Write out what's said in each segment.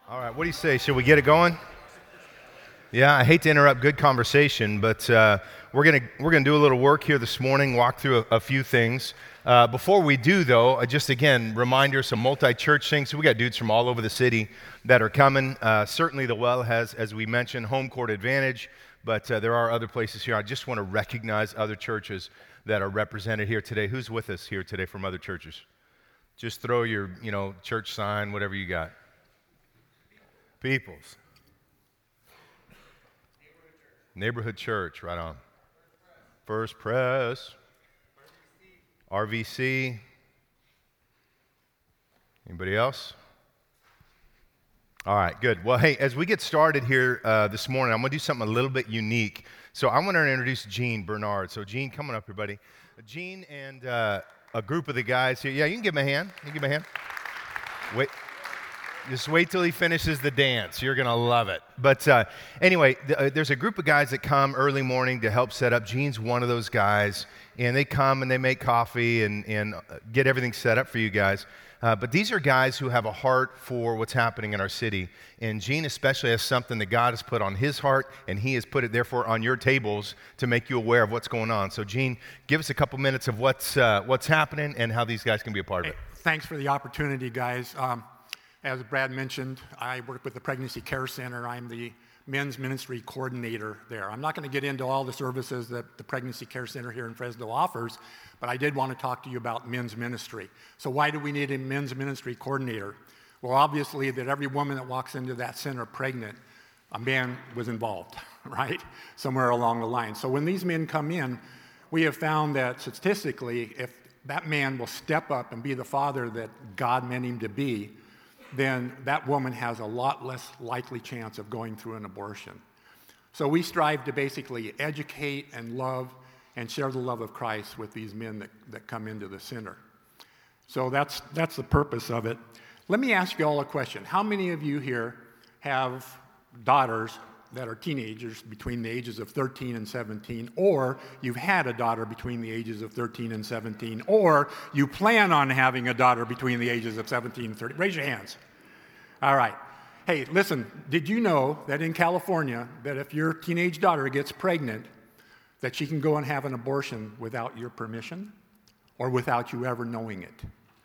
All right, what do you say? Should we get it going? Yeah, I hate to interrupt good conversation, but we're gonna do a little work here this morning, walk through a few things. Before we do, though, just again, reminder, some multi-church things. So we got dudes from all over the city that are coming. Certainly the Well has, as we mentioned, home court advantage, but there are other places here. I just want to recognize other churches that are represented here today. Who's with us here today from other churches? Just throw your, church sign, whatever you got. Peoples. Neighborhood Church, right on. First Press. RVC. Anybody else? All right, good. Well, hey, as we get started here this morning, I'm going to do something a little bit unique. So I want to introduce Gene Bernard. So Gene, coming up here, buddy. Gene and a group of the guys here. Yeah, you can give him a hand. Wait. Just wait till he finishes the dance. You're going to love it. But anyway, there's a group of guys that come early morning to help set up. Gene's one of those guys. And they come and they make coffee and get everything set up for you guys. But these are guys who have a heart for what's happening in our city. And Gene especially has something that God has put on his heart, and he has put it, therefore, on your tables to make you aware of what's going on. So, Gene, give us a couple minutes of what's happening and how these guys can be a part of it. Thanks for the opportunity, guys. As Brad mentioned, I work with the Pregnancy Care Center. I'm the men's ministry coordinator there. I'm not going to get into all the services that the Pregnancy Care Center here in Fresno offers, but I did want to talk to you about men's ministry. So why do we need a men's ministry coordinator? Well, obviously that every woman that walks into that center pregnant, a man was involved, right? Somewhere along the line. So when these men come in, we have found that statistically, if that man will step up and be the father that God meant him to be, then that woman has a lot less likely chance of going through an abortion. So we strive to basically educate and love and share the love of Christ with these men that come into the center. So that's the purpose of it. Let me ask you all a question. How many of you here have daughters that are teenagers between the ages of 13 and 17, or you've had a daughter between the ages of 13 and 17, or you plan on having a daughter between the ages of 17 and 30? Raise your hands. All right. Hey, listen, did you know that in California, that if your teenage daughter gets pregnant, that she can go and have an abortion without your permission or without you ever knowing it?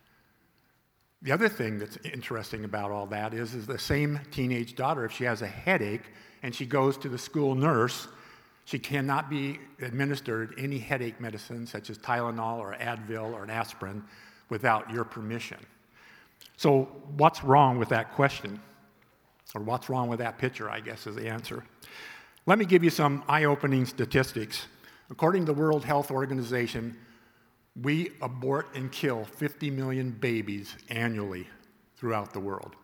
The other thing that's interesting about all that is the same teenage daughter, if she has a headache and she goes to the school nurse, she cannot be administered any headache medicine such as Tylenol or Advil or an aspirin without your permission. So what's wrong with that question? Or what's wrong with that picture, I guess, is the answer. Let me give you some eye-opening statistics. According to the World Health Organization, we abort and kill 50 million babies annually throughout the world.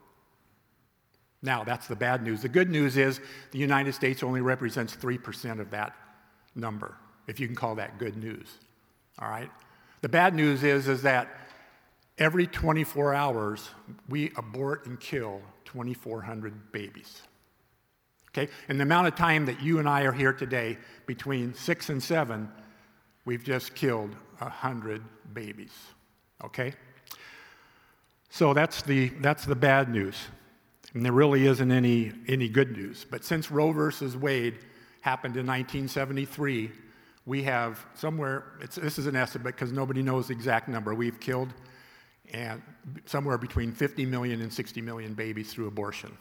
Now, that's the bad news. The good news is the United States only represents 3% of that number, if you can call that good news. All right? The bad news is that every 24 hours, we abort and kill 2,400 babies. Okay? In the amount of time that you and I are here today, between 6 and 7, we've just killed 100 babies. Okay? So that's the bad news. And there really isn't any good news. But since Roe versus Wade happened in 1973, we have this is an estimate because nobody knows the exact number, we've killed and somewhere between 50 million and 60 million babies through abortion.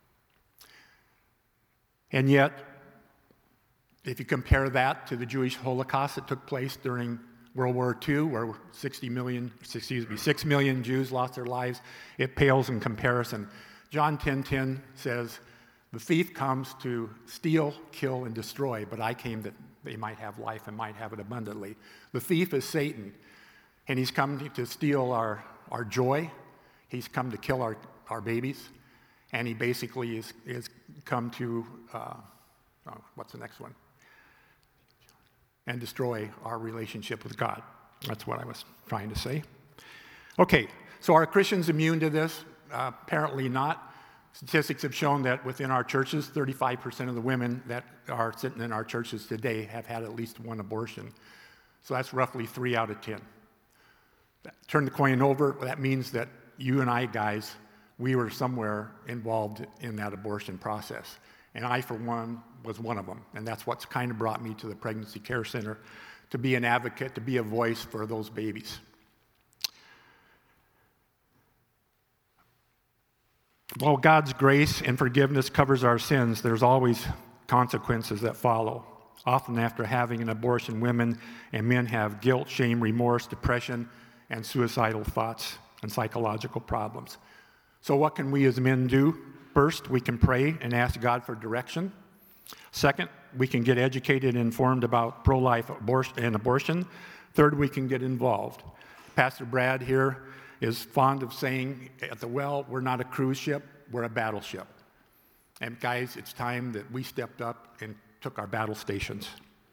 And yet, if you compare that to the Jewish Holocaust that took place during World War II, where 6 million Jews lost their lives, it pales in comparison. John 10:10 says, "The thief comes to steal, kill, and destroy, but I came that they might have life and might have it abundantly." The thief is Satan, and he's come to steal our joy. He's come to kill our babies, and he basically is come to, what's the next one? And destroy our relationship with God. That's what I was trying to say. Okay, so are Christians immune to this? Apparently not. Statistics have shown that within our churches, 35% of the women that are sitting in our churches today have had at least one abortion. So that's roughly 3 out of 10. Turn the coin over, that means that you and I, guys, we were somewhere involved in that abortion process. And I, for one, was one of them. And that's what's kind of brought me to the Pregnancy Care Center, to be an advocate, to be a voice for those babies. While God's grace and forgiveness covers our sins, there's always consequences that follow. Often after having an abortion, women and men have guilt, shame, remorse, depression, and suicidal thoughts and psychological problems. So what can we as men do? First, we can pray and ask God for direction. Second, we can get educated and informed about pro-life abortion. Third, we can get involved. Pastor Brad here is fond of saying at the well, we're not a cruise ship, we're a battleship. And guys, it's time that we stepped up and took our battle stations.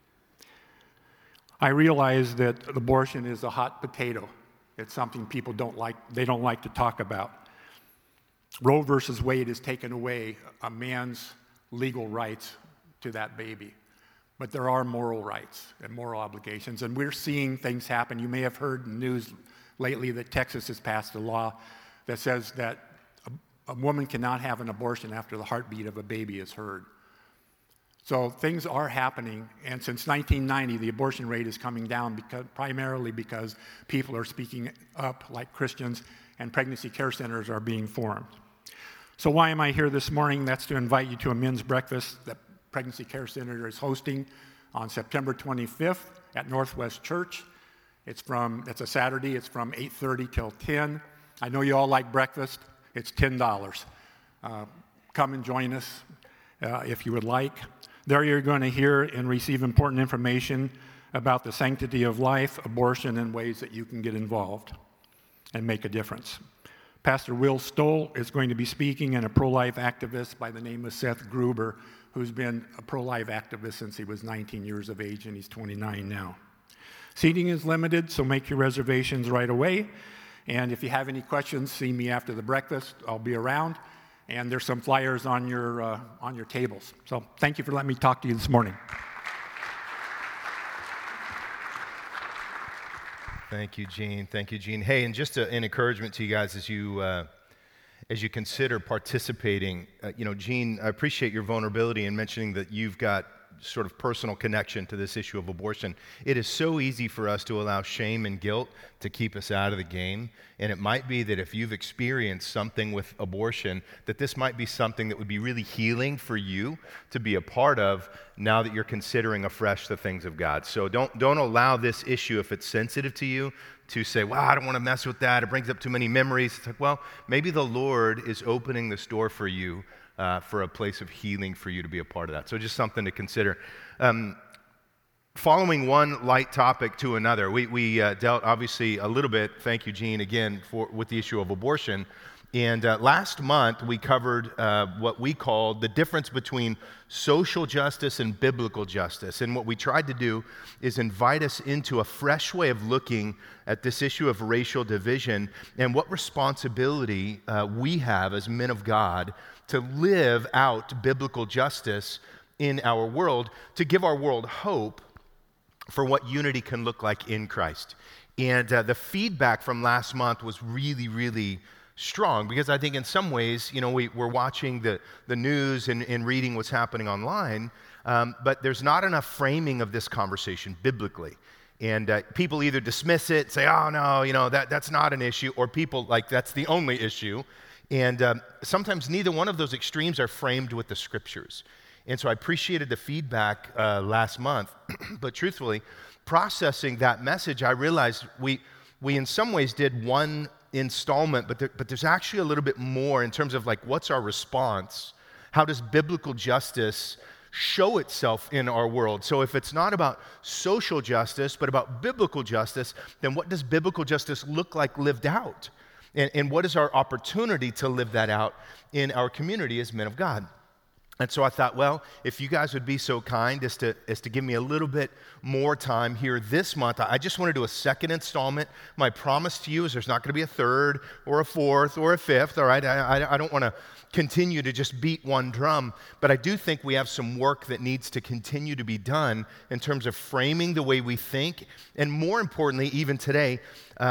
I realize that abortion is a hot potato. It's something people don't like to talk about. Roe versus Wade has taken away a man's legal rights to that baby. But there are moral rights and moral obligations, and we're seeing things happen. You may have heard in the news lately that Texas has passed a law that says that a woman cannot have an abortion after the heartbeat of a baby is heard. So things are happening, and since 1990, the abortion rate is coming down primarily because people are speaking up like Christians, and pregnancy care centers are being formed. So why am I here this morning? That's to invite you to a men's breakfast that Pregnancy Care Center is hosting on September 25th at Northwest Church. It's a Saturday. It's from 8:30 till 10. I know you all like breakfast. It's $10. Come and join us if you would like. There you're going to hear and receive important information about the sanctity of life, abortion, and ways that you can get involved and make a difference. Pastor Will Stoll is going to be speaking, and a pro-life activist by the name of Seth Gruber, who's been a pro-life activist since he was 19 years of age, and he's 29 now. Seating is limited, so make your reservations right away. And if you have any questions, see me after the breakfast. I'll be around. And there's some flyers on your tables. So thank you for letting me talk to you this morning. Thank you, Gene. Thank you, Gene. Hey, and just an encouragement to you guys as you consider participating. Gene, I appreciate your vulnerability in mentioning that you've got sort of personal connection to this issue of abortion. It is so easy for us to allow shame and guilt to keep us out of the game. And it might be that if you've experienced something with abortion, that this might be something that would be really healing for you to be a part of now that you're considering afresh the things of God. So don't allow this issue, if it's sensitive to you, to say, well, I don't want to mess with that. It brings up too many memories. It's like, well, maybe the Lord is opening this door for you for a place of healing for you to be a part of that. So just something to consider. Following one light topic to another, we dealt obviously a little bit, thank you, Gene, again, with the issue of abortion. And last month, we covered what we called the difference between social justice and biblical justice. And what we tried to do is invite us into a fresh way of looking at this issue of racial division and what responsibility we have as men of God to live out biblical justice in our world, to give our world hope for what unity can look like in Christ. And the feedback from last month was really, really strong, because I think in some ways, we're watching the news and reading what's happening online, but there's not enough framing of this conversation biblically. And people either dismiss it, say, oh, no, that's not an issue, or people like that's the only issue. And sometimes neither one of those extremes are framed with the scriptures. And so I appreciated the feedback last month, but truthfully, processing that message, I realized we in some ways did one installment, but there's actually a little bit more in terms of like, what's our response? How does biblical justice show itself in our world? So if it's not about social justice, but about biblical justice, then what does biblical justice look like lived out? And what is our opportunity to live that out in our community as men of God? And so I thought, well, if you guys would be so kind as to give me a little bit more time here this month, I just want to do a second installment. My promise to you is there's not going to be a third or a fourth or a fifth, all right? I don't want to continue to just beat one drum, but I do think we have some work that needs to continue to be done in terms of framing the way we think, and more importantly, even today,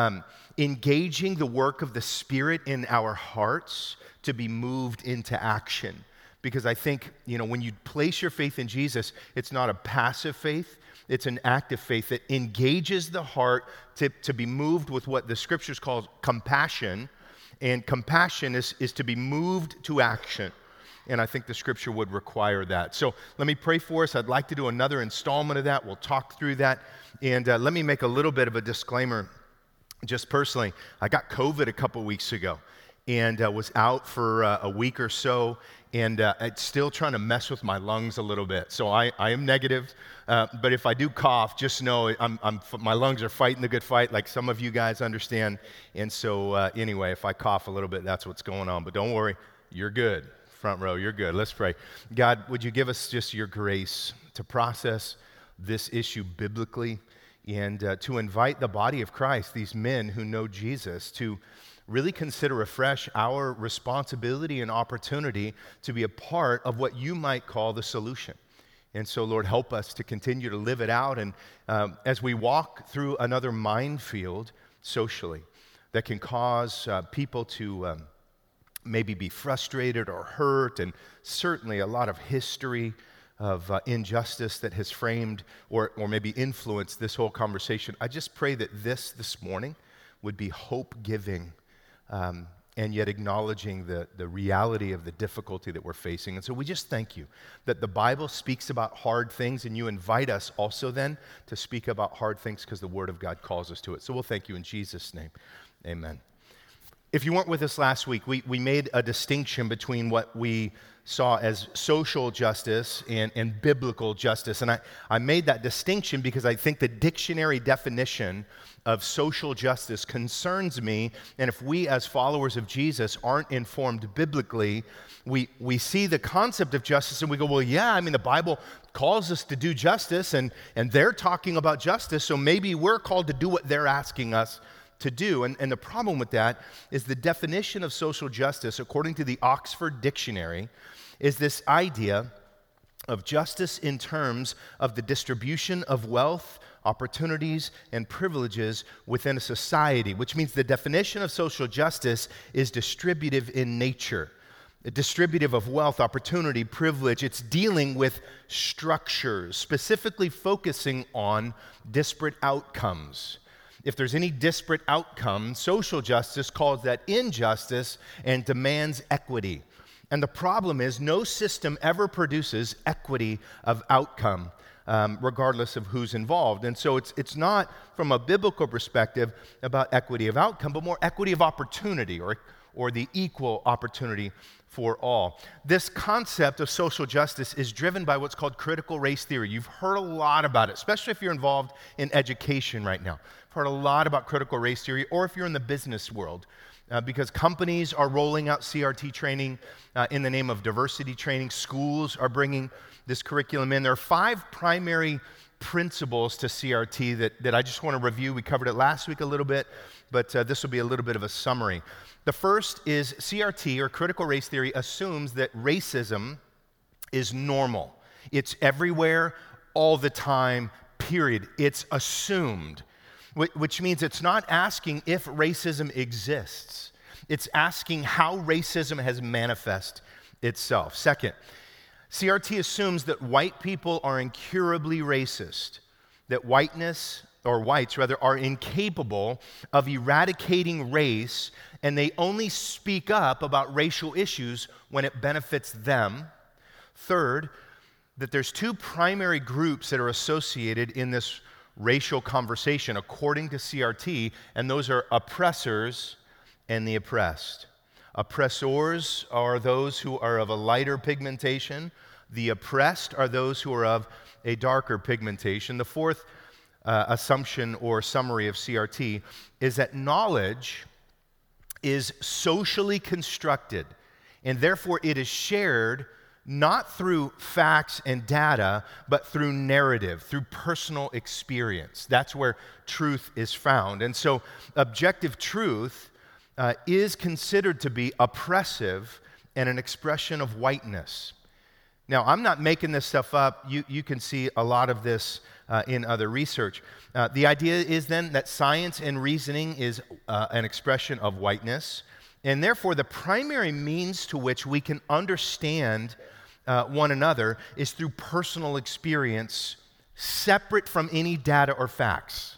engaging the work of the Spirit in our hearts to be moved into action. Because I think, when you place your faith in Jesus, it's not a passive faith, it's an active faith that engages the heart to be moved with what the Scriptures call compassion, and compassion is to be moved to action. And I think the Scripture would require that. So let me pray for us. I'd like to do another installment of that. We'll talk through that. And let me make a little bit of a disclaimer. Just personally, I got COVID a couple weeks ago and was out for a week or so, and it's still trying to mess with my lungs a little bit. So I am negative, but if I do cough, just know my lungs are fighting the good fight, like some of you guys understand. And so anyway, if I cough a little bit, that's what's going on. But don't worry, you're good. Front row, you're good. Let's pray. God, would you give us just your grace to process this issue biblically, and to invite the body of Christ, these men who know Jesus, to really consider afresh our responsibility and opportunity to be a part of what you might call the solution. And so, Lord, help us to continue to live it out. And as we walk through another minefield socially that can cause people to maybe be frustrated or hurt, and certainly a lot of history of injustice that has framed or maybe influenced this whole conversation, I just pray that this morning would be hope-giving, and yet acknowledging the reality of the difficulty that we're facing. And so we just thank you that the Bible speaks about hard things, and you invite us also then to speak about hard things because the Word of God calls us to it. So we'll thank you in Jesus' name. Amen. If you weren't with us last week, we made a distinction between what we saw as social justice and biblical justice. And I made that distinction because I think the dictionary definition of social justice concerns me. And if we as followers of Jesus aren't informed biblically, we see the concept of justice and we go, well, yeah, the Bible calls us to do justice, and they're talking about justice, so maybe we're called to do what they're asking us to do. And the problem with that is the definition of social justice, according to the Oxford Dictionary, is this idea of justice in terms of the distribution of wealth, opportunities, and privileges within a society, which means the definition of social justice is distributive in nature. Distributive of wealth, opportunity, privilege. It's dealing with structures, specifically focusing on disparate outcomes. If there's any disparate outcome, social justice calls that injustice and demands equity. And the problem is no system ever produces equity of outcome, regardless of who's involved. And so it's not, from a biblical perspective, about equity of outcome, but more equity of opportunity, or the equal opportunity for all. This concept of social justice is driven by what's called critical race theory. You've heard a lot about it, especially if you're involved in education right now. You've heard a lot about critical race theory, or if you're in the business world, because companies are rolling out CRT training in the name of diversity training. Schools are bringing this curriculum in. There are 5 primary principles to CRT that I just want to review. We covered it last week a little bit, but this will be a little bit of a summary. The first is CRT, or critical race theory, assumes that racism is normal. It's everywhere, all the time, period. It's assumed, which means it's not asking if racism exists. It's asking how racism has manifested itself. Second, CRT assumes that white people are incurably racist, that whites are incapable of eradicating race, and they only speak up about racial issues when it benefits them. Third, that there's 2 primary groups that are associated in this racial conversation, according to CRT, and those are oppressors and the oppressed. Oppressors are those who are of a lighter pigmentation. The oppressed are those who are of a darker pigmentation. The fourth assumption or summary of CRT is that knowledge is socially constructed, and therefore it is shared not through facts and data, but through narrative, through personal experience. That's where truth is found. And so objective truth is considered to be oppressive and an expression of whiteness. Now, I'm not making this stuff up. You can see a lot of this in other research. The idea is then that science and reasoning is an expression of whiteness, and therefore the primary means to which we can understand one another is through personal experience, separate from any data or facts.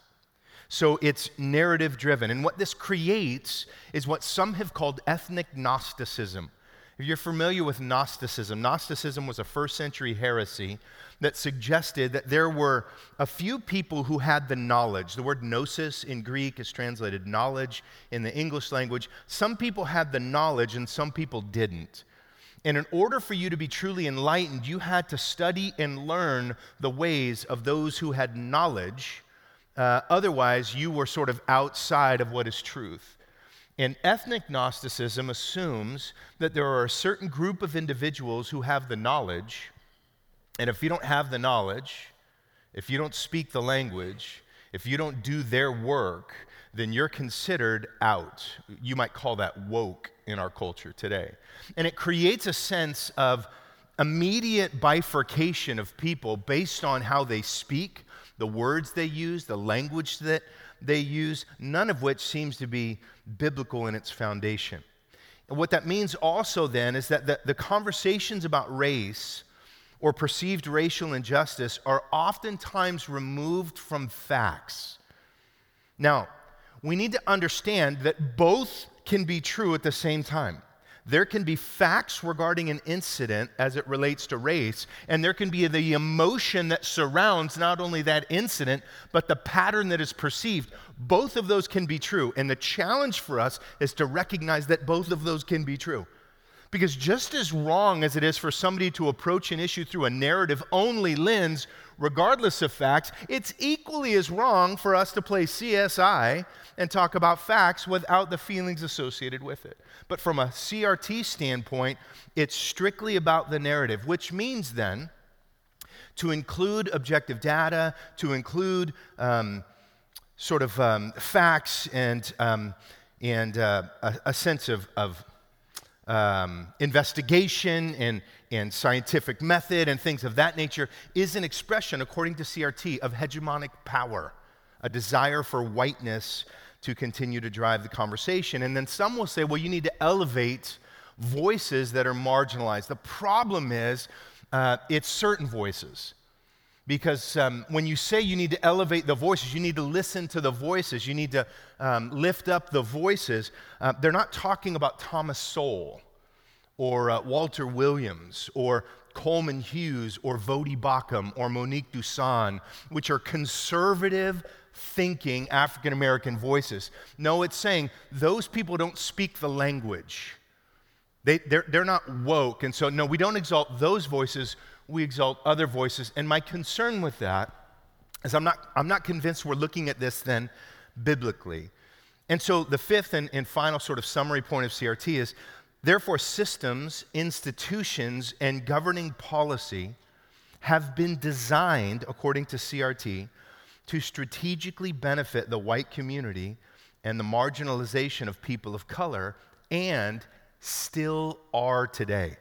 So it's narrative driven. And what this creates is what some have called ethnic Gnosticism. If you're familiar with Gnosticism, Gnosticism was a first century heresy that suggested that there were a few people who had the knowledge. The word gnosis in Greek is translated knowledge in the English language. Some people had the knowledge and some people didn't. And in order for you to be truly enlightened, you had to study and learn the ways of those who had knowledge. Otherwise, you were sort of outside of what is truth. And ethnic Gnosticism assumes that there are a certain group of individuals who have the knowledge, and if you don't have the knowledge, if you don't speak the language, if you don't do their work, then you're considered out. You might call that woke in our culture today. And it creates a sense of immediate bifurcation of people based on how they speak, the words they use, the language that they use, none of which seems to be biblical in its foundation. And what that means also then is that the conversations about race or perceived racial injustice are oftentimes removed from facts. Now, we need to understand that both can be true at the same time. There can be facts regarding an incident as it relates to race, and there can be the emotion that surrounds not only that incident, but the pattern that is perceived. Both of those can be true, and the challenge for us is to recognize that both of those can be true. Because just as wrong as it is for somebody to approach an issue through a narrative-only lens, regardless of facts, it's equally as wrong for us to play CSI and talk about facts without the feelings associated with it. But from a CRT standpoint, it's strictly about the narrative, which means then to include objective data, to include facts and a sense of investigation and scientific method and things of that nature is an expression, according to CRT, of hegemonic power, a desire for whiteness to continue to drive the conversation. And then some will say, well, you need to elevate voices that are marginalized. The problem is it's certain voices. Because when you say you need to elevate the voices, you need to listen to the voices, you need to lift up the voices. They're not talking about Thomas Sowell or Walter Williams or Coleman Hughes or Vodi Bakum or Monique Duson, which are conservative thinking African-American voices. No, it's saying those people don't speak the language. They're not woke, and so no, we don't exalt those voices, we exalt other voices. And my concern with that is I'm not convinced we're looking at this then biblically. And so the fifth and final sort of summary point of CRT is, therefore systems, institutions, and governing policy have been designed, according to CRT, to strategically benefit the white community and the marginalization of people of color, and still are today.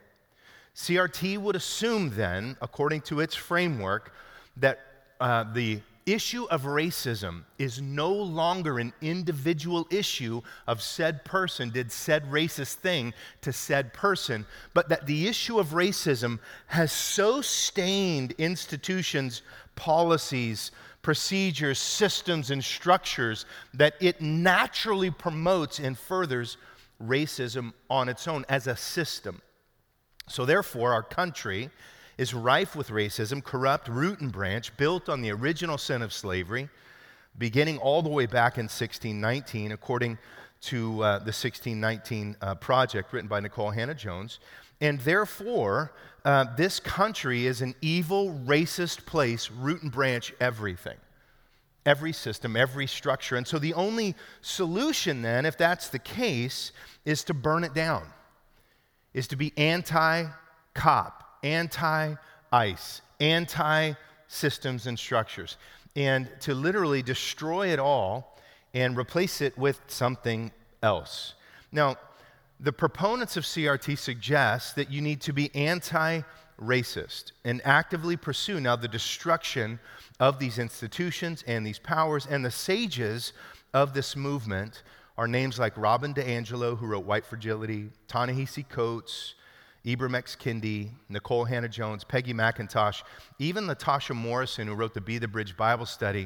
CRT would assume then, according to its framework, that the issue of racism is no longer an individual issue of said person did said racist thing to said person, but that the issue of racism has so stained institutions, policies, procedures, systems, and structures that it naturally promotes and furthers racism on its own as a system. So therefore, our country is rife with racism, corrupt, root and branch, built on the original sin of slavery, beginning all the way back in 1619, according to the 1619 Project written by Nicole Hannah-Jones. And therefore, this country is an evil, racist place, root and branch everything. Every system, every structure. And so the only solution then, if that's the case, is to burn it down, is to be anti-cop, anti-ICE, anti-systems and structures, and to literally destroy it all and replace it with something else. Now, the proponents of CRT suggest that you need to be anti-racist and actively pursue now the destruction of these institutions and these powers, and the sages of this movement are names like Robin DiAngelo, who wrote White Fragility, Ta-Nehisi Coates, Ibram X. Kendi, Nicole Hannah-Jones, Peggy McIntosh, even Latasha Morrison, who wrote the Be the Bridge Bible Study.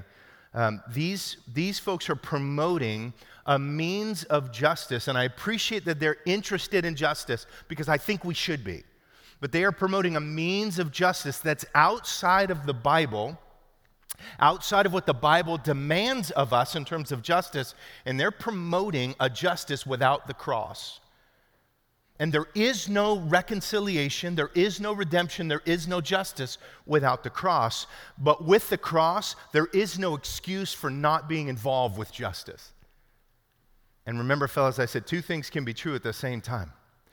These folks are promoting a means of justice, and I appreciate that they're interested in justice because I think we should be. But they are promoting a means of justice that's outside of the Bible, outside of what the Bible demands of us in terms of justice, and they're promoting a justice without the cross. And there is no reconciliation, there is no redemption, there is no justice without the cross. But with the cross, there is no excuse for not being involved with justice. And remember, fellas, I said two things can be true at the same time.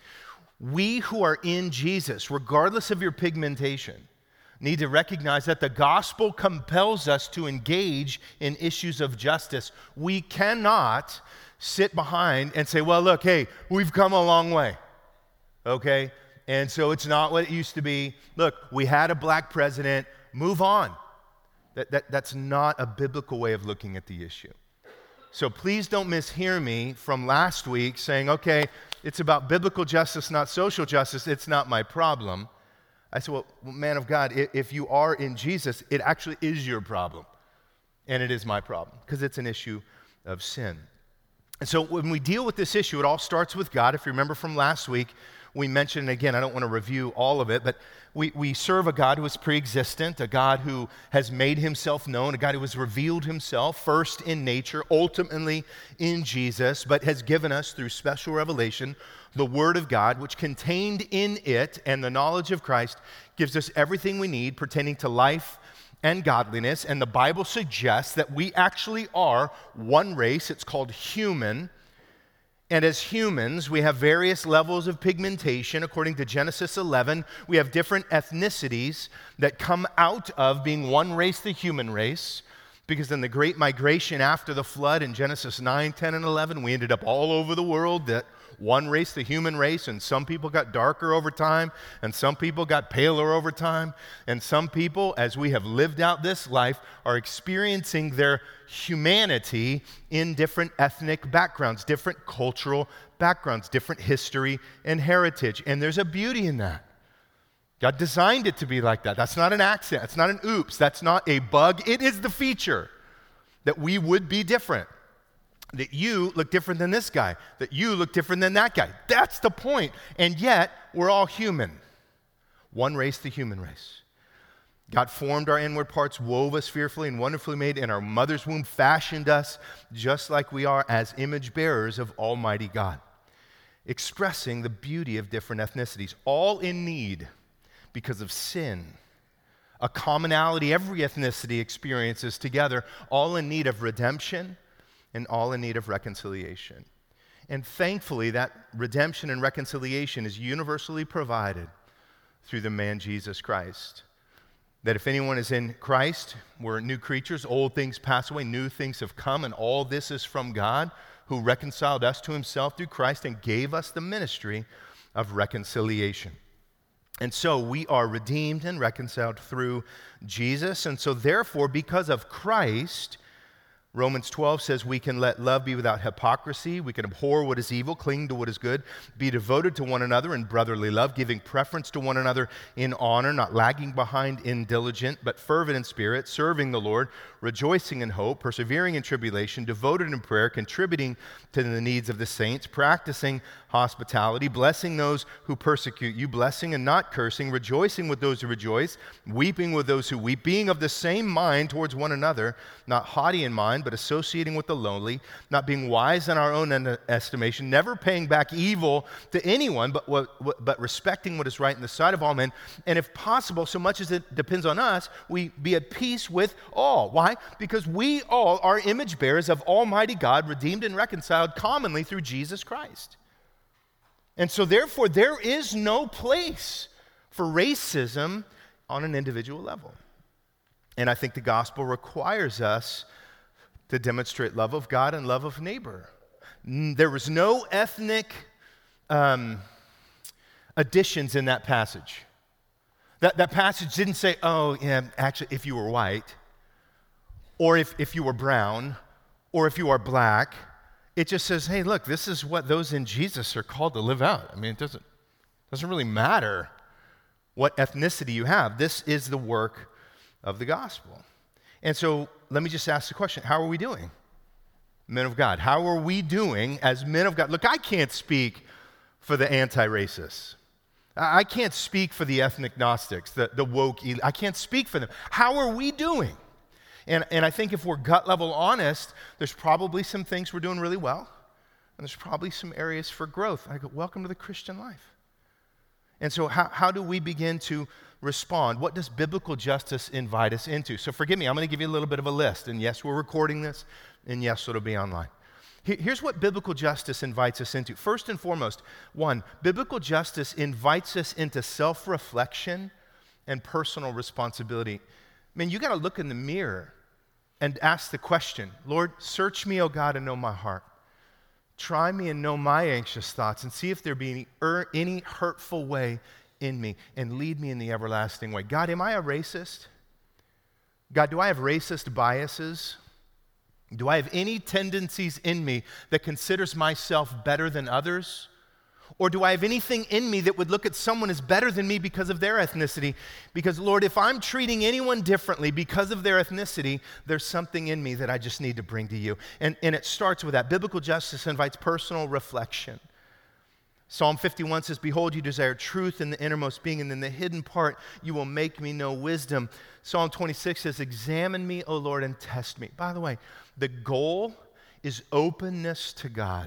We who are in Jesus, regardless of your pigmentation, need to recognize that the gospel compels us to engage in issues of justice. We cannot sit behind and say, well, look, hey, we've come a long way. Okay? And so it's not what it used to be. Look, we had a black president. Move on. That's not a biblical way of looking at the issue. So please don't mishear me from last week saying, okay, it's about biblical justice, not social justice. It's not my problem. I said, well, man of God, if you are in Jesus, it actually is your problem. And it is my problem because it's an issue of sin. And so when we deal with this issue, it all starts with God. If you remember from last week, we mentioned, again, I don't want to review all of it, but we serve a God who is pre-existent, a God who has made himself known, a God who has revealed himself first in nature, ultimately in Jesus, but has given us through special revelation the Word of God, which contained in it and the knowledge of Christ gives us everything we need pertaining to life and godliness. And the Bible suggests that we actually are one race. It's called human. And as humans, we have various levels of pigmentation. According to Genesis 11, we have different ethnicities that come out of being one race, the human race, because in the great migration after the flood in Genesis 9, 10, and 11, we ended up all over the world, that one race, the human race, and some people got darker over time, and some people got paler over time, and some people, as we have lived out this life, are experiencing their humanity in different ethnic backgrounds, different cultural backgrounds, different history and heritage. And there's a beauty in that. God designed it to be like that. That's not an accident. It's not an oops. That's not a bug. It is the feature that we would be different. That you look different than this guy. That you look different than that guy. That's the point. And yet, we're all human. One race, the human race. God formed our inward parts, wove us fearfully and wonderfully made, in our mother's womb fashioned us just like we are as image bearers of Almighty God. Expressing the beauty of different ethnicities, all in need because of sin. A commonality every ethnicity experiences together, all in need of redemption and all in need of reconciliation. And thankfully, that redemption and reconciliation is universally provided through the man Jesus Christ. That if anyone is in Christ, we're new creatures, old things pass away, new things have come, and all this is from God, who reconciled us to himself through Christ and gave us the ministry of reconciliation. And so we are redeemed and reconciled through Jesus. And so therefore, because of Christ, Romans 12 says we can let love be without hypocrisy. We can abhor what is evil, cling to what is good, be devoted to one another in brotherly love, giving preference to one another in honor, not lagging behind in diligent, but fervent in spirit, serving the Lord, rejoicing in hope, persevering in tribulation, devoted in prayer, contributing to the needs of the saints, practicing hospitality, blessing those who persecute you, blessing and not cursing, rejoicing with those who rejoice, weeping with those who weep, being of the same mind towards one another, not haughty in mind, but associating with the lowly, not being wise in our own estimation, never paying back evil to anyone, but respecting what is right in the sight of all men. And if possible, so much as it depends on us, we be at peace with all. Why? Because we all are image bearers of Almighty God, redeemed and reconciled commonly through Jesus Christ. And so therefore, there is no place for racism on an individual level. And I think the gospel requires us to demonstrate love of God and love of neighbor. There was no ethnic additions in that passage. That passage didn't say, oh, yeah, actually, if you were white, or if you were brown, or if you are black. It just says, hey, look, this is what those in Jesus are called to live out. I mean, it doesn't really matter what ethnicity you have. This is the work of the gospel. And so let me just ask the question, how are we doing, men of God? How are we doing as men of God? Look, I can't speak for the anti-racists. I can't speak for the ethnic Gnostics, the woke. I can't speak for them. How are we doing? And I think if we're gut level honest, there's probably some things we're doing really well, and there's probably some areas for growth. I go, welcome to the Christian life. And so how do we begin to respond? What does biblical justice invite us into? So forgive me, I'm going to give you a little bit of a list. And yes, we're recording this, and yes, it'll be online. Here's what biblical justice invites us into. First and foremost, one, biblical justice invites us into self-reflection and personal responsibility. Man, you got to look in the mirror and ask the question, Lord, search me, O God, and know my heart. Try me and know my anxious thoughts, and see if there be any hurtful way in me, and lead me in the everlasting way. God, am I a racist? God, do I have racist biases? Do I have any tendencies in me that considers myself better than others? Or do I have anything in me that would look at someone as better than me because of their ethnicity? Because, Lord, if I'm treating anyone differently because of their ethnicity, there's something in me that I just need to bring to you. And it starts with that. Biblical justice invites personal reflection. Psalm 51 says, behold, you desire truth in the innermost being, and in the hidden part you will make me know wisdom. Psalm 26 says, examine me, O Lord, and test me. By the way, the goal is openness to God.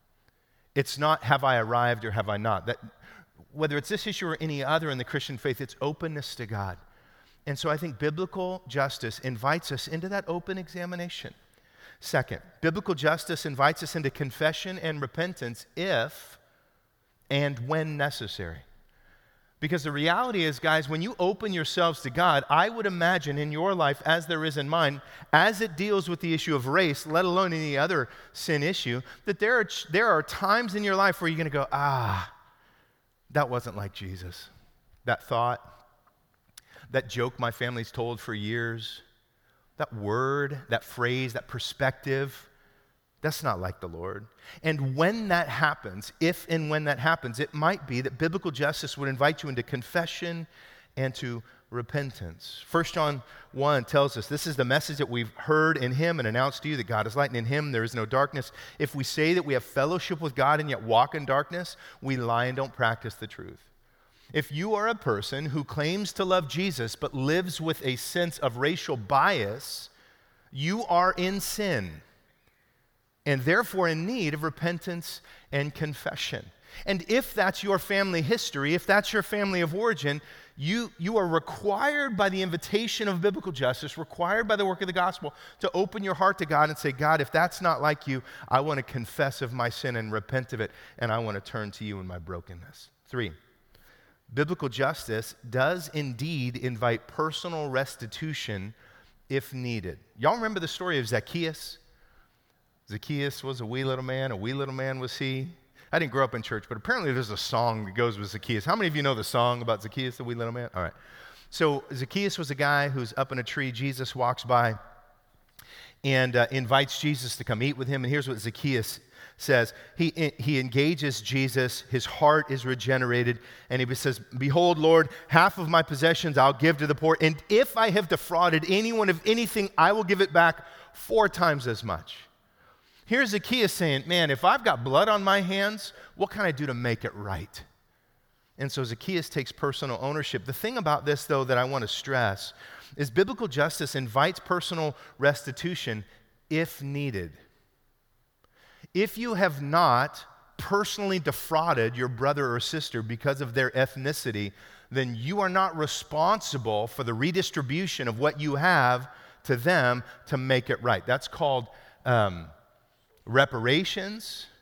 It's not, have I arrived or have I not? Whether it's this issue or any other in the Christian faith, it's openness to God. And so I think biblical justice invites us into that open examination. Second, biblical justice invites us into confession and repentance if and when necessary. Because the reality is, guys, when you open yourselves to God, I would imagine in your life, as there is in mine, as it deals with the issue of race, let alone any other sin issue, that there are times in your life where you're going to go, that wasn't like Jesus. That thought, that joke my family's told for years, that word, that phrase, that perspective, that's not like the Lord. And when that happens, if and when that happens, it might be that biblical justice would invite you into confession and to repentance. 1 John 1 tells us, this is the message that we've heard in him and announced to you, that God is light, and in him there is no darkness. If we say that we have fellowship with God and yet walk in darkness, we lie and don't practice the truth. If you are a person who claims to love Jesus but lives with a sense of racial bias, you are in sin, and therefore in need of repentance and confession. And if that's your family history, if that's your family of origin, you are required by the invitation of biblical justice, required by the work of the gospel, to open your heart to God and say, God, if that's not like you, I want to confess of my sin and repent of it, and I want to turn to you in my brokenness. 3, biblical justice does indeed invite personal restitution if needed. Y'all remember the story of Zacchaeus? Zacchaeus was a wee little man was he. I didn't grow up in church, but apparently there's a song that goes with Zacchaeus. How many of you know the song about Zacchaeus, the wee little man? All right. So Zacchaeus was a guy who's up in a tree. Jesus walks by and invites Jesus to come eat with him. And here's what Zacchaeus says. He engages Jesus. His heart is regenerated. And he says, behold, Lord, half of my possessions I'll give to the poor. And if I have defrauded anyone of anything, I will give it back 4 times as much. Here's Zacchaeus saying, man, if I've got blood on my hands, what can I do to make it right? And so Zacchaeus takes personal ownership. The thing about this, though, that I want to stress is biblical justice invites personal restitution if needed. If you have not personally defrauded your brother or sister because of their ethnicity, then you are not responsible for the redistribution of what you have to them to make it right. That's called reparations,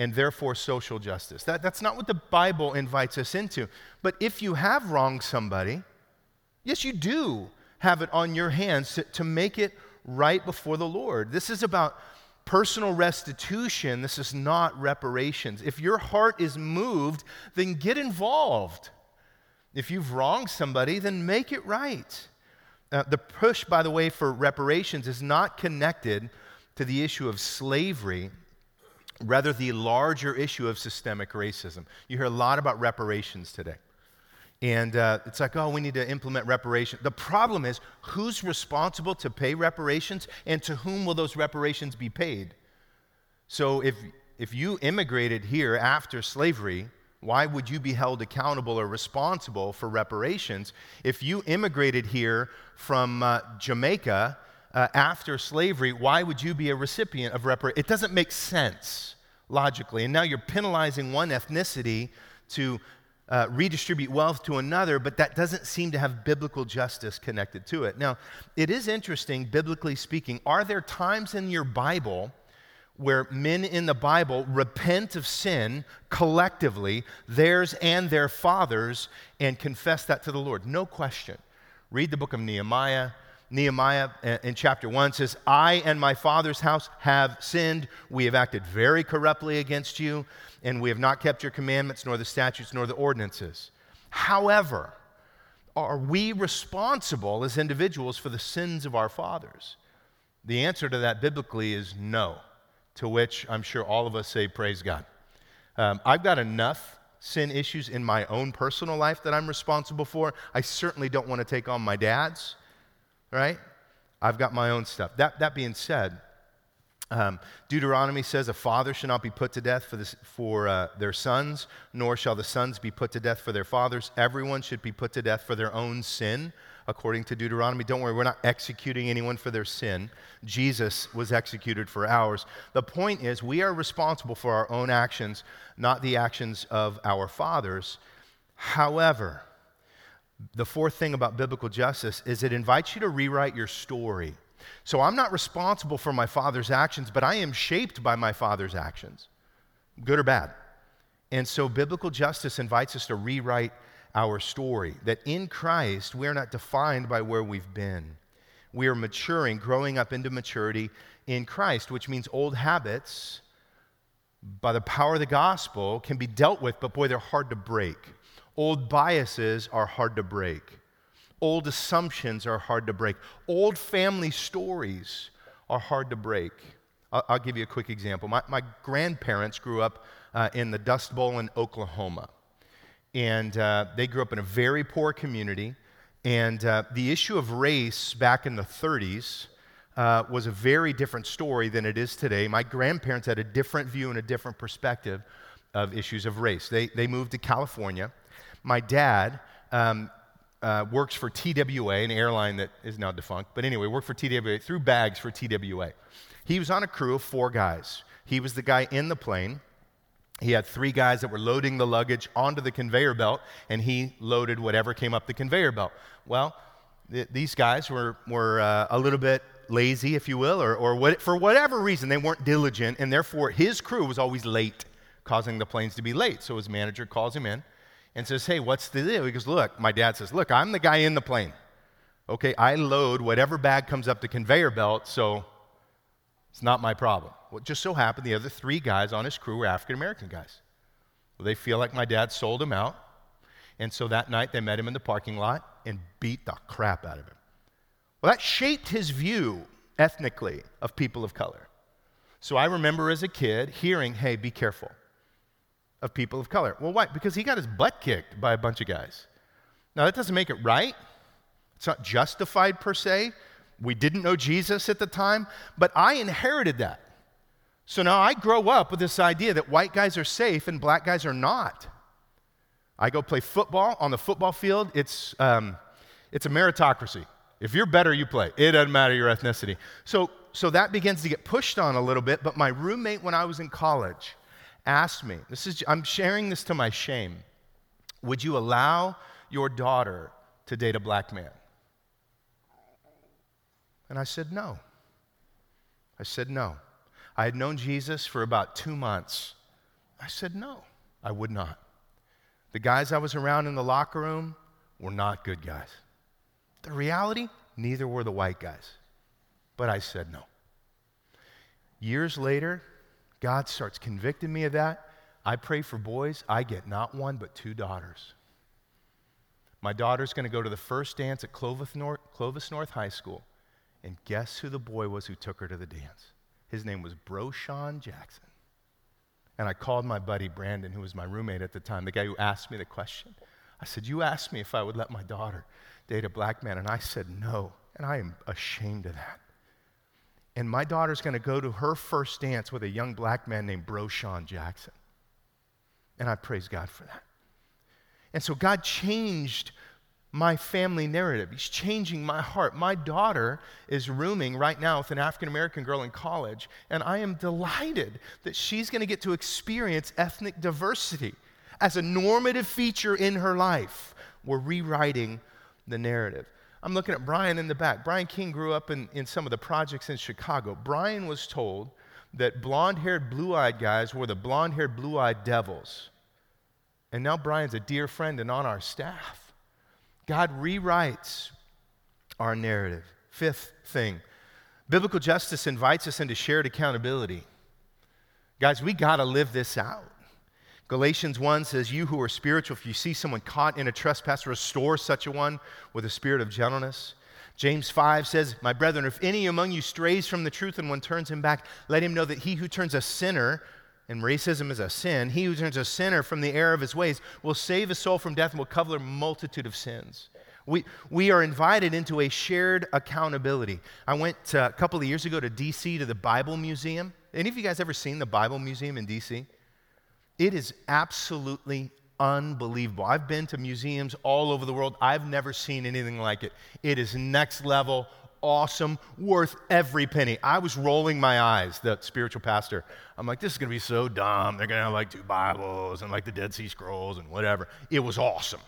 and therefore social justice. That's not what the Bible invites us into. But if you have wronged somebody, yes, you do have it on your hands to make it right before the Lord. This is about personal restitution. This is not reparations. If your heart is moved, then get involved. If you've wronged somebody, then make it right. The push, by the way, for reparations is not connected to the issue of slavery, rather the larger issue of systemic racism. You hear a lot about reparations today. And it's like, oh, we need to implement reparations. The problem is, who's responsible to pay reparations, and to whom will those reparations be paid? So if you immigrated here after slavery, why would you be held accountable or responsible for reparations? If you immigrated here from Jamaica after slavery, why would you be a recipient of reparations? It doesn't make sense logically. And now you're penalizing one ethnicity to redistribute wealth to another, but that doesn't seem to have biblical justice connected to it. Now, it is interesting, biblically speaking, are there times in your Bible where men in the Bible repent of sin collectively, theirs and their fathers, and confess that to the Lord? No question. Read the book of Nehemiah. Nehemiah in chapter 1 says, I and my father's house have sinned. We have acted very corruptly against you, and we have not kept your commandments, nor the statutes, nor the ordinances. However, are we responsible as individuals for the sins of our fathers? The answer to that biblically is no, to which I'm sure all of us say, praise God. I've got enough sin issues in my own personal life that I'm responsible for. I certainly don't want to take on my dad's. Right? I've got my own stuff. That being said, Deuteronomy says a father shall not be put to death for their sons, nor shall the sons be put to death for their fathers. Everyone should be put to death for their own sin, according to Deuteronomy. Don't worry, we're not executing anyone for their sin. Jesus was executed for ours. The point is, we are responsible for our own actions, not the actions of our fathers. However, the fourth thing about biblical justice is it invites you to rewrite your story. So I'm not responsible for my father's actions, but I am shaped by my father's actions, good or bad. And so biblical justice invites us to rewrite our story, that in Christ we are not defined by where we've been. We are maturing, growing up into maturity in Christ, which means old habits, by the power of the gospel, can be dealt with, but boy, they're hard to break. Old biases are hard to break. Old assumptions are hard to break. Old family stories are hard to break. I'll give you a quick example. My grandparents grew up in the Dust Bowl in Oklahoma. And they grew up in a very poor community. And the issue of race back in the 30s was a very different story than it is today. My grandparents had a different view and a different perspective of issues of race. They moved to California. My dad works for TWA, an airline that is now defunct. But anyway, worked for TWA, threw bags for TWA. He was on a crew of 4 guys. He was the guy in the plane. He had 3 guys that were loading the luggage onto the conveyor belt, and he loaded whatever came up the conveyor belt. Well, these guys were a little bit lazy, if you will, or for whatever reason, they weren't diligent, and therefore his crew was always late, causing the planes to be late. So his manager calls him in and says, hey, what's the deal? He goes, look, my dad says, look, I'm the guy in the plane. Okay, I load whatever bag comes up the conveyor belt, so it's not my problem. Well, it just so happened the other 3 guys on his crew were African-American guys. Well, they feel like my dad sold him out, and so that night they met him in the parking lot and beat the crap out of him. Well, that shaped his view ethnically of people of color. So I remember as a kid hearing, hey, be careful of people of color. Well, why? Because he got his butt kicked by a bunch of guys. Now, that doesn't make it right. It's not justified per se. We didn't know Jesus at the time, but I inherited that. So now I grow up with this idea that white guys are safe and black guys are not. I go play football. On the football field, it's a meritocracy. If you're better, you play. It doesn't matter your ethnicity. So that begins to get pushed on a little bit, but my roommate when I was in college asked me, I'm sharing this to my shame, would you allow your daughter to date a black man? And I said no. I had known Jesus for about 2 months I said, no, I would not. The guys I was around in the locker room were not good guys. The reality, neither were the white guys. But I said no. Years later, God starts convicting me of that. I pray for boys. I get not one, but 2 daughters. My daughter's going to go to the first dance at Clovis North High School. And guess who the boy was who took her to the dance? His name was Broshawn Jackson. And I called my buddy Brandon, who was my roommate at the time, the guy who asked me the question. I said, you asked me if I would let my daughter date a black man, and I said no, and I am ashamed of that. And my daughter's going to go to her first dance with a young black man named Broshawn Jackson. And I praise God for that. And so God changed my family narrative. He's changing my heart. My daughter is rooming right now with an African-American girl in college, and I am delighted that she's going to get to experience ethnic diversity as a normative feature in her life. We're rewriting the narrative. I'm looking at Brian in the back. Brian King grew up in some of the projects in Chicago. Brian was told that blonde-haired, blue-eyed guys were the blonde-haired, blue-eyed devils. And now Brian's a dear friend and on our staff. God rewrites our narrative. 5th thing, biblical justice invites us into shared accountability. Guys, we got to live this out. Galatians 1 says, you who are spiritual, if you see someone caught in a trespass, restore such a one with a spirit of gentleness. James 5 says, my brethren, if any among you strays from the truth and one turns him back, let him know that he who turns a sinner, and racism is a sin, he who turns a sinner from the error of his ways will save his soul from death and will cover a multitude of sins. We are invited into a shared accountability. I went a couple of years ago to D.C. to the Bible Museum. Any of you guys ever seen the Bible Museum in D.C.? It is absolutely unbelievable. I've been to museums all over the world. I've never seen anything like it. It is next level, awesome, worth every penny. I was rolling my eyes, the spiritual pastor. I'm like, this is going to be so dumb. They're going to have like 2 Bibles and like the Dead Sea Scrolls and whatever. It was awesome.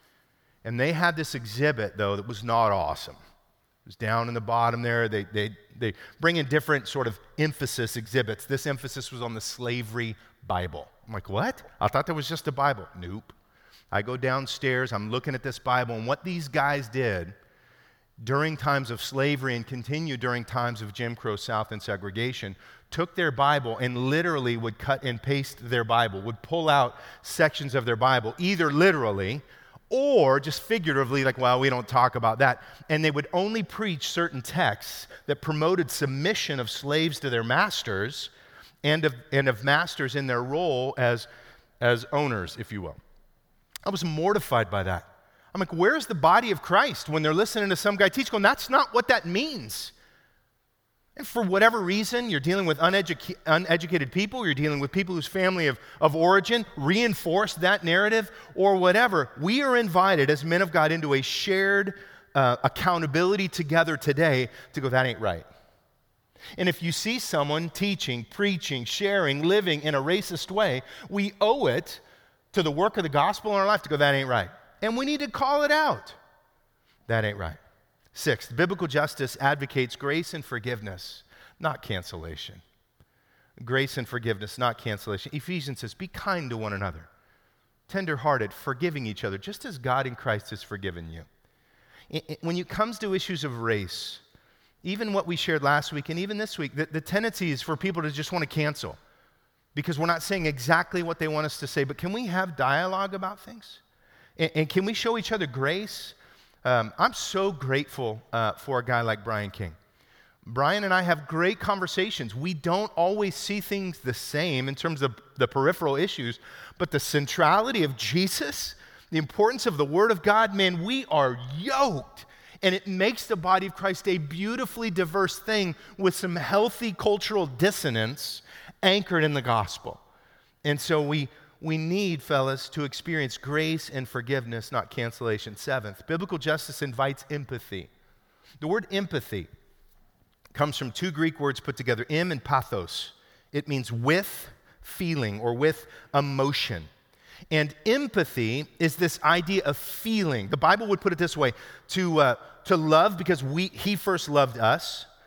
And they had this exhibit, though, that was not awesome. It was down in the bottom there. They bring in different sort of emphasis exhibits. This emphasis was on the slavery Bible. I'm like, what? I thought there was just a Bible. Nope. I go downstairs. I'm looking at this Bible, and what these guys did during times of slavery and continued during times of Jim Crow South and segregation, took their Bible and literally would cut and paste their Bible, would pull out sections of their Bible, either literally or just figuratively, like, well, we don't talk about that. And they would only preach certain texts that promoted submission of slaves to their masters and of masters in their role as owners, if you will. I was mortified by that. I'm like, where's the body of Christ when they're listening to some guy teach, going, that's not what that means. And for whatever reason, you're dealing with uneducated people, you're dealing with people whose family of origin reinforce that narrative, or whatever. We are invited as men of God into a shared accountability together today to go, that ain't right. And if you see someone teaching, preaching, sharing, living in a racist way, we owe it to the work of the gospel in our life to go, that ain't right. And we need to call it out. That ain't right. 6th, biblical justice advocates grace and forgiveness, not cancellation. Grace and forgiveness, not cancellation. Ephesians says, be kind to one another, tender-hearted, forgiving each other, just as God in Christ has forgiven you. When it comes to issues of race, even what we shared last week and even this week, the tendency is for people to just want to cancel because we're not saying exactly what they want us to say, but can we have dialogue about things? And can we show each other grace? I'm so grateful for a guy like Brian King. Brian and I have great conversations. We don't always see things the same in terms of the peripheral issues, but the centrality of Jesus, the importance of the Word of God, man, we are yoked. And it makes the body of Christ a beautifully diverse thing with some healthy cultural dissonance anchored in the gospel. And so we need, fellas, to experience grace and forgiveness, not cancellation. 7th, biblical justice invites empathy. The word empathy comes from 2 Greek words put together, em and pathos. It means with feeling or with emotion. And empathy is this idea of feeling. The Bible would put it this way, to love because he first loved us,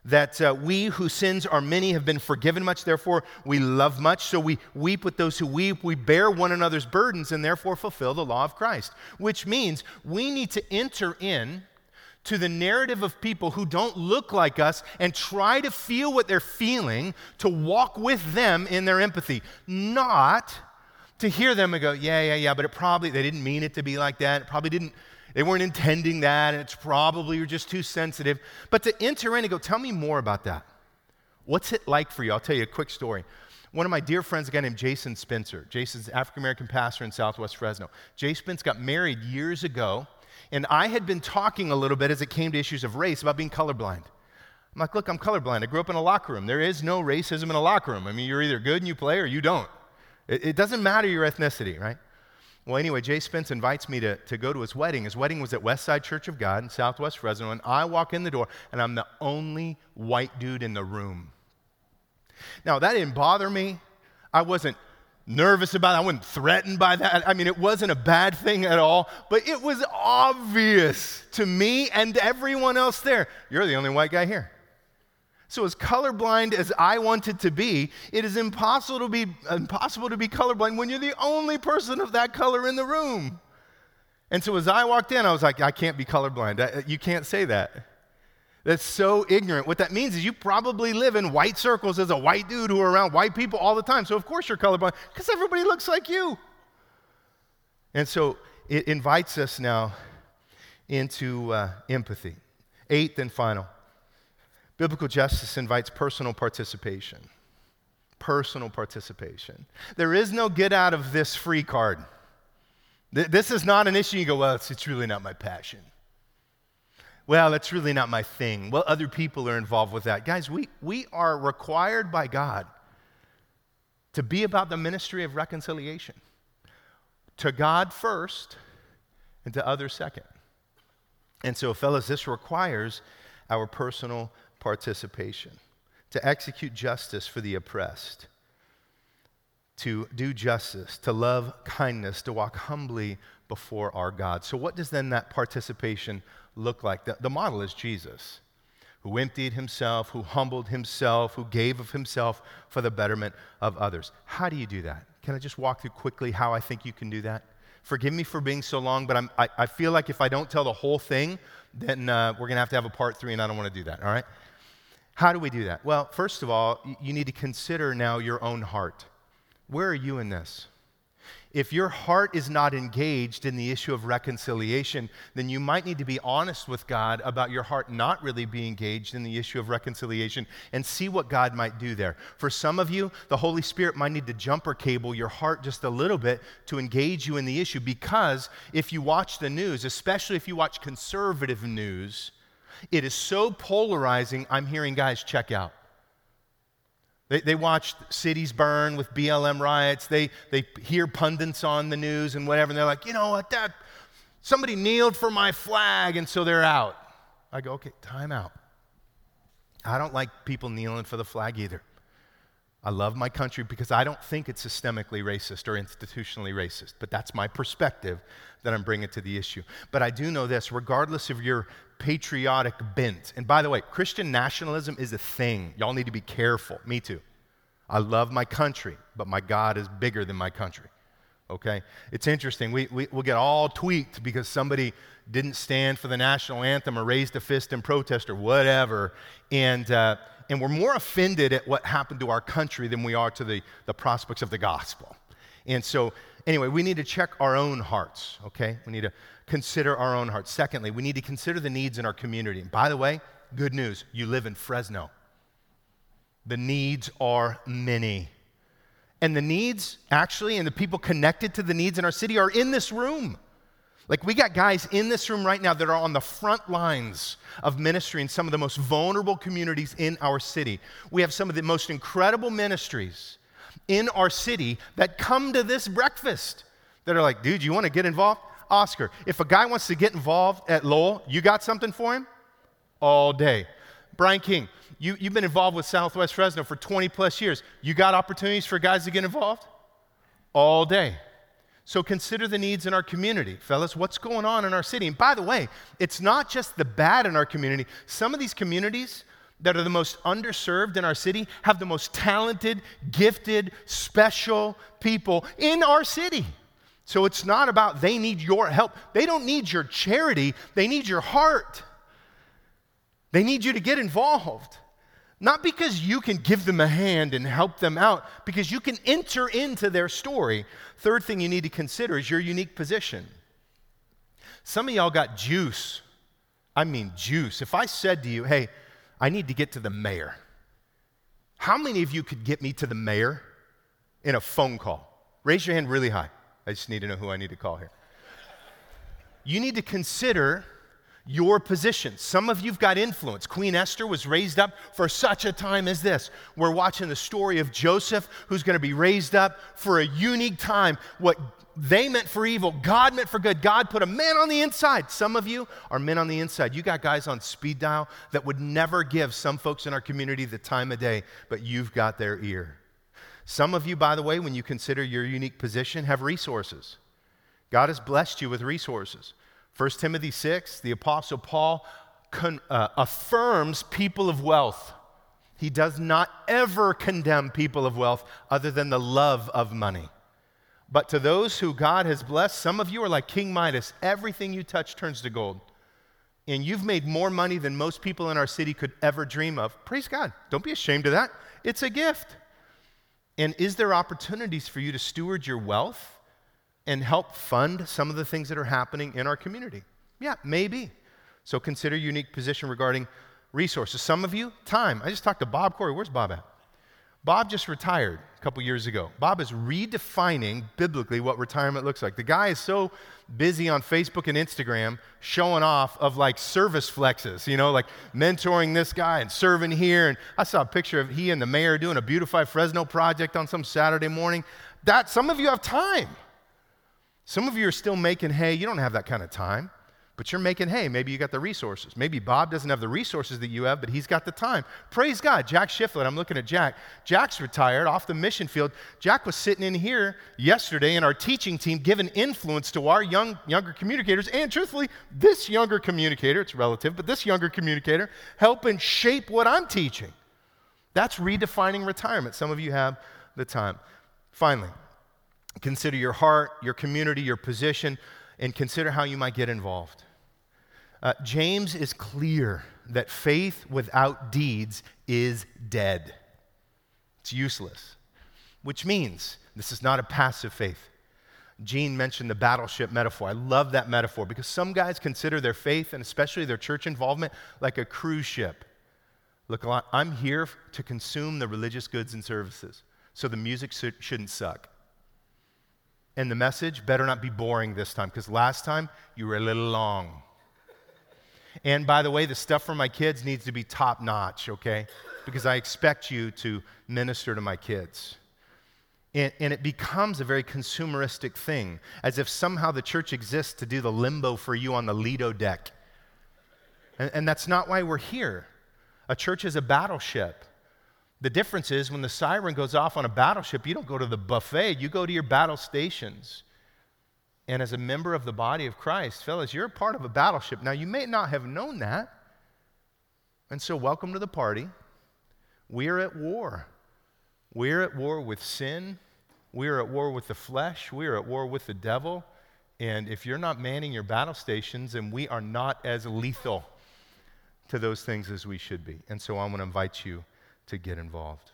that we whose sins are many have been forgiven much, therefore we love much. So we weep with those who weep. We bear one another's burdens and therefore fulfill the law of Christ, which means we need to enter in to the narrative of people who don't look like us and try to feel what they're feeling, to walk with them in their empathy, not to hear them and go, yeah, but they didn't mean it to be like that. They weren't intending that, and it's probably you're just too sensitive. But to enter in and go, tell me more about that. What's it like for you? I'll tell you a quick story. One of my dear friends, a guy named Jason Spencer. Jason's an African-American pastor in Southwest Fresno. Jay Spence got married years ago, and I had been talking a little bit as it came to issues of race about being colorblind. I'm like, look, I'm colorblind. I grew up in a locker room. There is no racism in a locker room. I mean, you're either good and you play or you don't. It doesn't matter your ethnicity, right? Well, anyway, Jay Spence invites me to go to his wedding. His wedding was at Westside Church of God in Southwest Fresno, and I walk in the door, and I'm the only white dude in the room. Now, that didn't bother me. I wasn't nervous about it. I wasn't threatened by that. I mean, it wasn't a bad thing at all, but it was obvious to me and everyone else there, you're the only white guy here. So as colorblind as I wanted to be, it is impossible to be colorblind when you're the only person of that color in the room. And so as I walked in, I was like, I can't be colorblind. You can't say that. That's so ignorant. What that means is you probably live in white circles as a white dude who are around white people all the time. So of course you're colorblind because everybody looks like you. And so it invites us now into empathy. Eighth and final. Biblical justice invites personal participation. Personal participation. There is no get out of this free card. This is not an issue you go, well, it's really not my passion. Well, that's really not my thing. Well, other people are involved with that. Guys, we are required by God to be about the ministry of reconciliation. To God first and to others second. And so, fellas, this requires our personal participation, to execute justice for the oppressed, to do justice, to love kindness, to walk humbly before our God. So what does then that participation look like? The model is Jesus, who emptied himself, who humbled himself, who gave of himself for the betterment of others. How do you do that? Can I just walk through quickly how I think you can do that? Forgive me for being so long, but I feel like if I don't tell the whole thing, then we're going to have a part 3, and I don't want to do that, all right? How do we do that? Well, first of all, you need to consider now your own heart. Where are you in this? If your heart is not engaged in the issue of reconciliation, then you might need to be honest with God about your heart not really being engaged in the issue of reconciliation and see what God might do there. For some of you, the Holy Spirit might need to jumper cable your heart just a little bit to engage you in the issue, because if you watch the news, especially if you watch conservative news, it is so polarizing, I'm hearing guys check out. They watch cities burn with BLM riots. They hear pundits on the news and whatever, and they're like, you know what, somebody kneeled for my flag, and so they're out. I go, okay, time out. I don't like people kneeling for the flag either. I love my country because I don't think it's systemically racist or institutionally racist, but that's my perspective that I'm bringing to the issue. But I do know this, regardless of your patriotic bent, and by the way, Christian nationalism is a thing. Y'all need to be careful. Me too. I love my country, but my God is bigger than my country, okay? It's interesting. We'll get all tweaked because somebody didn't stand for the national anthem or raised a fist in protest or whatever, and we're more offended at what happened to our country than we are to the prospects of the gospel. And so, anyway, we need to check our own hearts, okay? We need to consider our own hearts. Secondly, we need to consider the needs in our community. And by the way, good news, you live in Fresno. The needs are many. And the needs, actually, and the people connected to the needs in our city are in this room. Like, we got guys in this room right now that are on the front lines of ministry in some of the most vulnerable communities in our city. We have some of the most incredible ministries in our city that come to this breakfast that are like, dude, you want to get involved? Oscar, if a guy wants to get involved at Lowell, you got something for him? All day. Brian King, you've been involved with Southwest Fresno for 20 plus years. You got opportunities for guys to get involved? All day. So consider the needs in our community. Fellas, what's going on in our city? And by the way, it's not just the bad in our community. Some of these communities, that are the most underserved in our city have the most talented, gifted, special people in our city. So it's not about they need your help. They don't need your charity. They need your heart. They need you to get involved. Not because you can give them a hand and help them out, because you can enter into their story. Third thing you need to consider is your unique position. Some of y'all got juice. I mean juice. If I said to you, hey, I need to get to the mayor, how many of you could get me to the mayor in a phone call? Raise your hand really high. I just need to know who I need to call here. You need to consider your position. Some of you've got influence. Queen Esther was raised up for such a time as this. We're watching the story of Joseph, who's going to be raised up for a unique time. What they meant for evil, God meant for good. God put a man on the inside. Some of you are men on the inside. You got guys on speed dial that would never give some folks in our community the time of day, but you've got their ear. Some of you, by the way, when you consider your unique position, have resources. God has blessed you with resources. 1 Timothy 6, the Apostle Paul affirms people of wealth. He does not ever condemn people of wealth other than the love of money. But to those who God has blessed, some of you are like King Midas. Everything you touch turns to gold. And you've made more money than most people in our city could ever dream of. Praise God. Don't be ashamed of that. It's a gift. And is there opportunities for you to steward your wealth and help fund some of the things that are happening in our community? Yeah, maybe. So consider your unique position regarding resources. Some of you, time. I just talked to Bob Corey. Where's Bob at? Bob just retired a couple years ago. Bob is redefining biblically what retirement looks like. The guy is so busy on Facebook and Instagram showing off of like service flexes, like mentoring this guy and serving here. And I saw a picture of he and the mayor doing a Beautify Fresno project on some Saturday morning. Some of you have time. Some of you are still making hay. You don't have that kind of time, but you're making hay. Maybe you got the resources. Maybe Bob doesn't have the resources that you have, but he's got the time. Praise God. Jack Shiflett, I'm looking at Jack. Jack's retired off the mission field. Jack was sitting in here yesterday in our teaching team giving influence to our younger communicators, and truthfully, this younger communicator, it's relative, but this younger communicator helping shape what I'm teaching. That's redefining retirement. Some of you have the time. Finally, consider your heart, your community, your position, and consider how you might get involved. James is clear that faith without deeds is dead. It's useless, which means this is not a passive faith. Gene mentioned the battleship metaphor. I love that metaphor because some guys consider their faith and especially their church involvement like a cruise ship. Look, I'm here to consume the religious goods and services, so the music shouldn't suck. And the message better not be boring this time, because last time you were a little long. And by the way, the stuff for my kids needs to be top notch, okay? Because I expect you to minister to my kids. And it becomes a very consumeristic thing, as if somehow the church exists to do the limbo for you on the Lido deck. And that's not why we're here. A church is a battleship. The difference is when the siren goes off on a battleship, you don't go to the buffet, you go to your battle stations. And as a member of the body of Christ, fellas, you're a part of a battleship. Now, you may not have known that. And so welcome to the party. We're at war. We're at war with sin. We're at war with the flesh. We're at war with the devil. And if you're not manning your battle stations, then we are not as lethal to those things as we should be. And so I want to invite you to get involved.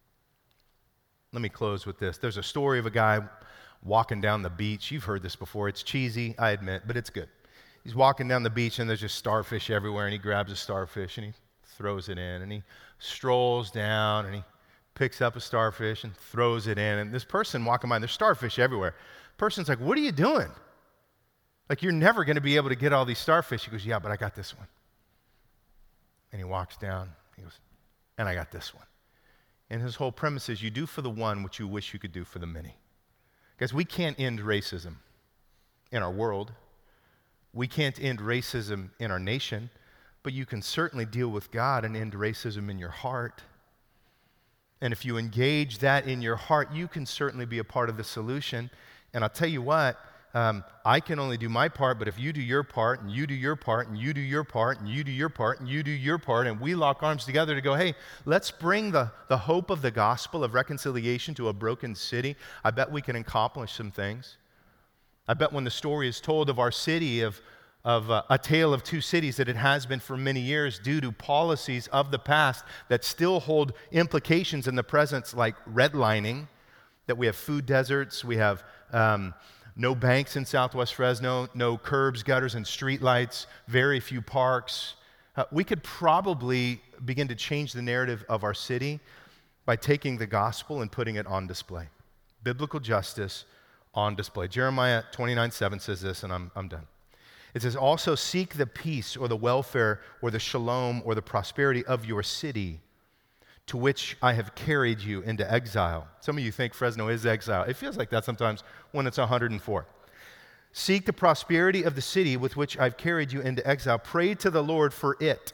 Let me close with this. There's a story of a guy walking down the beach. You've heard this before. It's cheesy, I admit, but it's good. He's walking down the beach and there's just starfish everywhere, and he grabs a starfish and he throws it in, and he strolls down and he picks up a starfish and throws it in, and this person walking by, and there's starfish everywhere. The person's like, what are you doing? Like, you're never going to be able to get all these starfish. He goes, yeah, but I got this one. And he walks down. He goes, and I got this one. And his whole premise is you do for the one what you wish you could do for the many. Guys, we can't end racism in our world. We can't end racism in our nation, but you can certainly deal with God and end racism in your heart. And if you engage that in your heart, you can certainly be a part of the solution. And I'll tell you what, I can only do my part, but if you do your part, and you do your part, and you do your part, and you do your part, and you do your part, and we lock arms together to go, hey, let's bring the hope of the gospel of reconciliation to a broken city, I bet we can accomplish some things. I bet when the story is told of our city, of a tale of two cities, that it has been for many years due to policies of the past that still hold implications in the present, like redlining, that we have food deserts, we have no banks in Southwest Fresno, no curbs, gutters, and streetlights, very few parks. We could probably begin to change the narrative of our city by taking the gospel and putting it on display. Biblical justice on display. Jeremiah 29:7 says this, and I'm done. It says, also seek the peace or the welfare or the shalom or the prosperity of your city, to which I have carried you into exile. Some of you think Fresno is exile. It feels like that sometimes when it's 104. Seek the prosperity of the city with which I've carried you into exile. Pray to the Lord for it,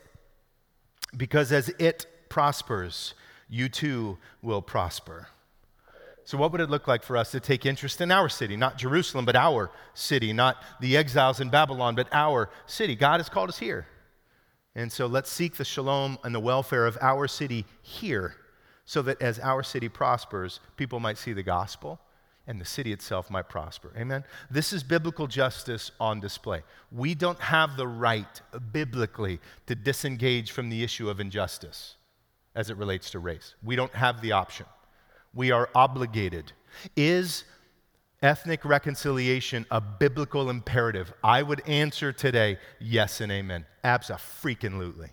because as it prospers, you too will prosper. So what would it look like for us to take interest in our city? Not Jerusalem, but our city. Not the exiles in Babylon, but our city. God has called us here. And so let's seek the shalom and the welfare of our city here, so that as our city prospers, people might see the gospel and the city itself might prosper. Amen? This is biblical justice on display. We don't have the right, biblically, to disengage from the issue of injustice as it relates to race. We don't have the option. We are obligated. Is ethnic reconciliation a biblical imperative? I would answer today, yes and amen. Abso-freaking-lutely.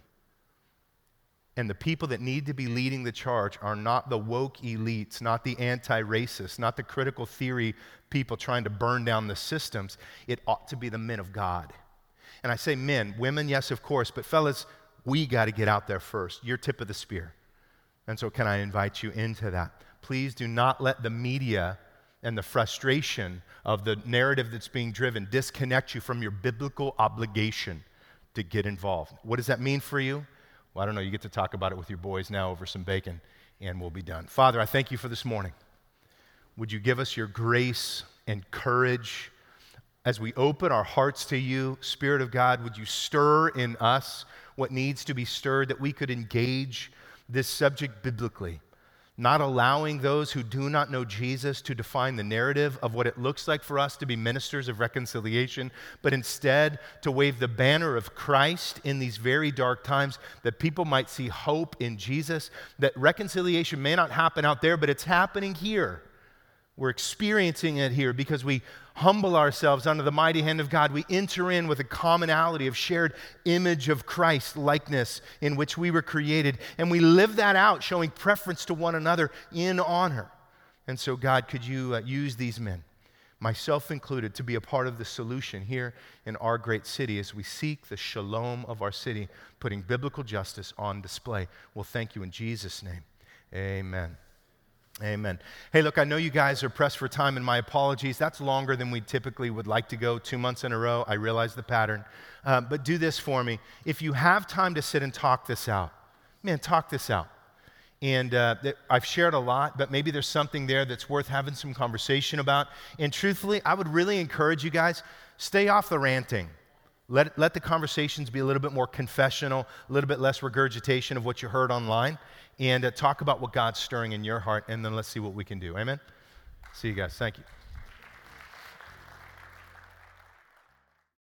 And the people that need to be leading the charge are not the woke elites, not the anti-racists, not the critical theory people trying to burn down the systems. It ought to be the men of God. And I say men, women, yes, of course, but fellas, we got to get out there first. You're tip of the spear. And so can I invite you into that? Please do not let the media and the frustration of the narrative that's being driven disconnect you from your biblical obligation to get involved. What does that mean for you? Well, I don't know. You get to talk about it with your boys now over some bacon, and we'll be done. Father, I thank you for this morning. Would you give us your grace and courage as we open our hearts to you? Spirit of God, would you stir in us what needs to be stirred, that we could engage this subject biblically? Not allowing those who do not know Jesus to define the narrative of what it looks like for us to be ministers of reconciliation, but instead to wave the banner of Christ in these very dark times, that people might see hope in Jesus, that reconciliation may not happen out there, but it's happening here. We're experiencing it here because we humble ourselves under the mighty hand of God. We enter in with a commonality of shared image of Christ likeness in which we were created, and we live that out, showing preference to one another in honor. And so, God, could you use these men, myself included, to be a part of the solution here in our great city as we seek the shalom of our city, putting biblical justice on display. Well, thank you in Jesus' name. Amen. Amen. Hey, look, I know you guys are pressed for time, and my apologies. That's longer than we typically would like to go, 2 months in a row. I realize the pattern. But do this for me. If you have time to sit and talk this out, man, talk this out. And I've shared a lot, but maybe there's something there that's worth having some conversation about. And truthfully, I would really encourage you guys, stay off the ranting. Let the conversations be a little bit more confessional, a little bit less regurgitation of what you heard online, and talk about what God's stirring in your heart, and then let's see what we can do. Amen? See you guys. Thank you.